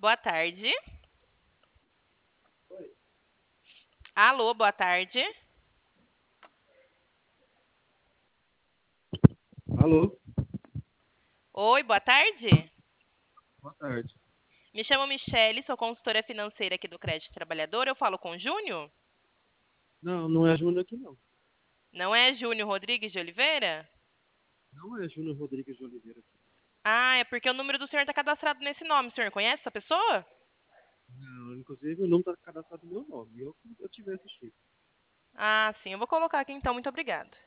Boa tarde. Oi. Alô, boa tarde. Alô, Oi, boa tarde. boa tarde. Me chamo Michele, sou consultora financeira aqui do Crédito Trabalhador. Eu falo com o Júnior? Não, não é Júnior aqui, não. Não é Júnior Rodrigues de Oliveira? Não é Júnior Rodrigues de Oliveira aqui. Ah, é porque o número do senhor está cadastrado nesse nome. O senhor conhece essa pessoa? Não, inclusive não está cadastrado meu nome. Eu tivesse chip. Ah, sim. Eu vou colocar aqui então. Muito obrigada.